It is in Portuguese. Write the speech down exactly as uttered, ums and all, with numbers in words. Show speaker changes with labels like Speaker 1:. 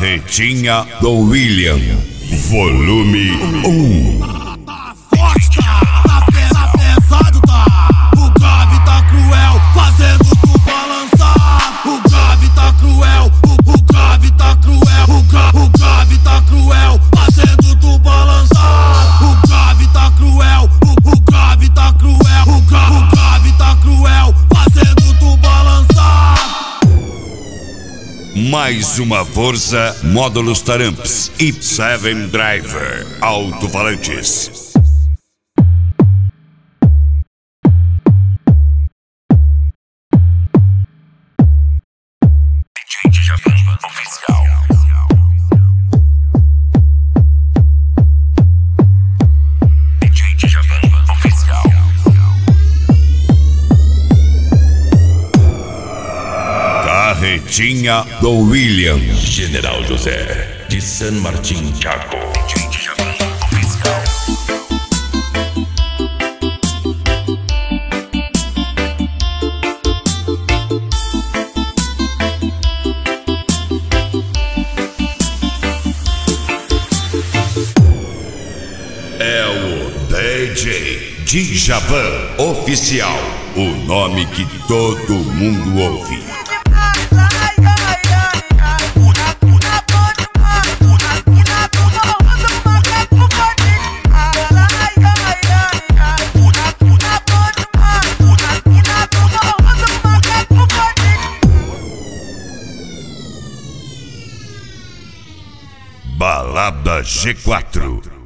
Speaker 1: Carretinha do William, volume um.
Speaker 2: Tá pesado, tá? O grave tá cruel, fazendo tu balançar. O grave tá cruel, o, o grave tá cruel. O, gra, o grave tá cruel, fazendo tu balançar. O grave tá cruel, o, o grave tá cruel. O, gra, o grave tá cruel, fazendo tu balançar.
Speaker 1: Mais uma força, módulos Taramps e Seven Driver alto-falantes.
Speaker 3: D J Djavan oficial. D J Djavan oficial.
Speaker 1: Carretinha do William,
Speaker 3: General José de San Martín, Chaco. D J Djavan oficial.
Speaker 1: é o D J Djavan oficial, o nome que todo mundo ouve. Balada G quatro.